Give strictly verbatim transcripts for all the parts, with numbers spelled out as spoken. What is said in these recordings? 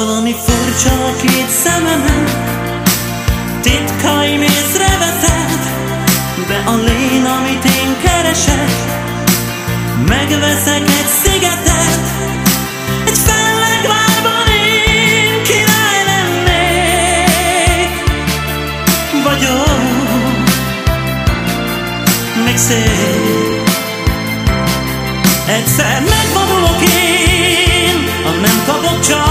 Valami furcsa a két szememen, titkaim észreveszed, de a lény, amit én keresek, megveszek egy szigetet, egy fellegvárban én király lennék. Vagyok még szép, egyszer megvonulok én, ha nem kapok csajt.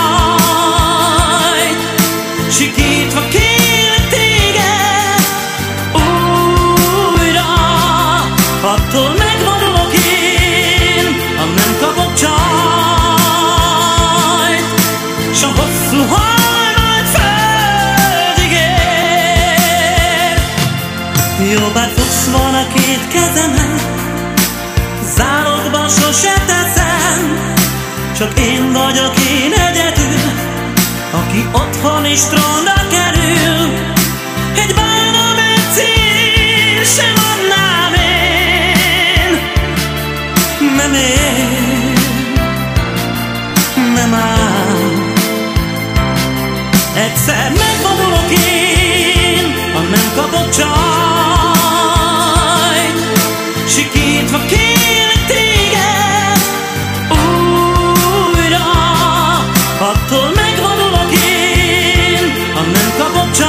Sikítva kérlek téged újra, attól megvonulok én, ha nem kapok csajt. S a hosszú haj majd földig ér. Jó, bár fogsz van a két kezemen, zálogban sose teszem, csak én vagyok én egyedül, aki otthon is trónra kerül. Egy bálna meccér sem adnám én, nem én, nem áll. Egyszer megvonulok én, ha nem kapok csajt. Sikítva kérlek téged újra, attól megvonulok én, ha nem kapok csajt.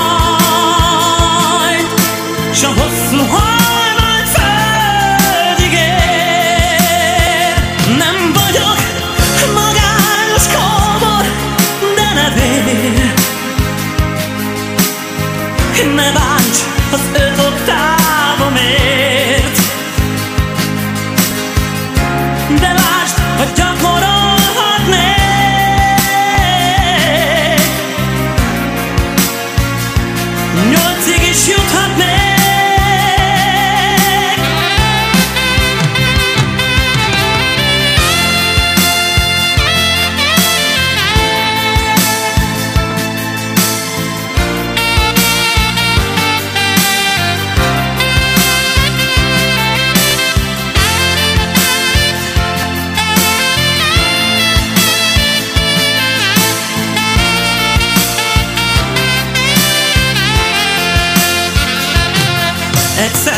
S a hosszú haj majd földig ér. Nem vagyok magányos kóbor, de ne félj, ne bánts az öt oktávomért. De lásd, hogy gyakorolhatnék, nyolcig is juthatnék. Egyszer